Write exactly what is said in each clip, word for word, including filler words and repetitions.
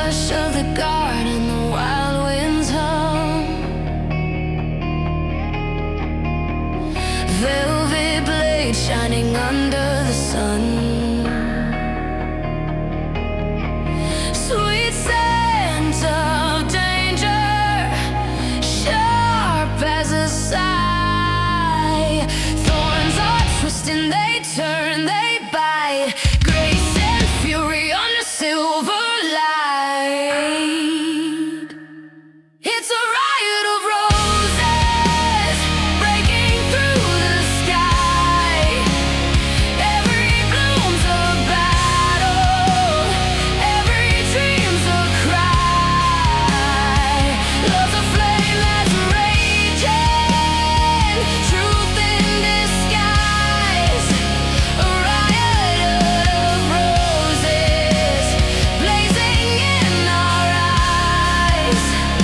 hush of the garden, the wild winds hum. Velvet blade shining under the sun. Sweet scent of danger, sharp as a sigh. Thorns are twisting, they turn, they bite. Grace and fury on a silver light. It's a riot of roses breaking through the sky. Every bloom's a battle, every dream's a cry. Love's a flame that's raging, truth in disguise. A riot of roses blazing in our eyes.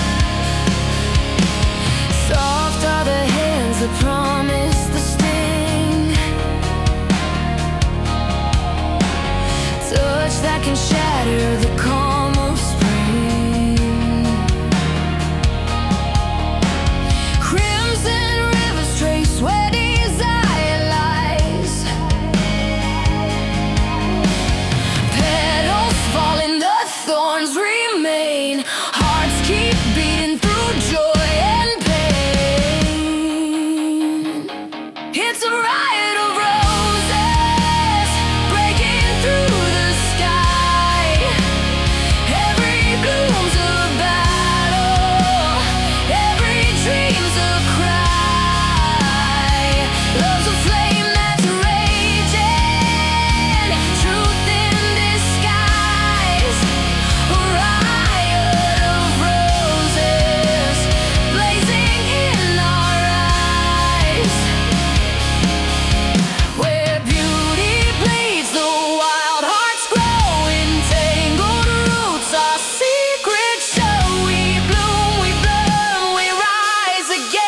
Soft are the hands that promise the sting, touch that can shatter the calm of spring. Crimson rivers trace where desire lies. Petals fall and the thorns remain. Hearts keep beating through joy and pain. It's a riot of roses breaking through the sky. Every bloom's a battle, every dream's a cry. Love's a flame that's raging, truth in disguise. A riot of roses blazing in our eyes. Where beauty bleeds, the wild hearts grow. Entangled roots, our secrets show. We bloom, we bloom, we rise again.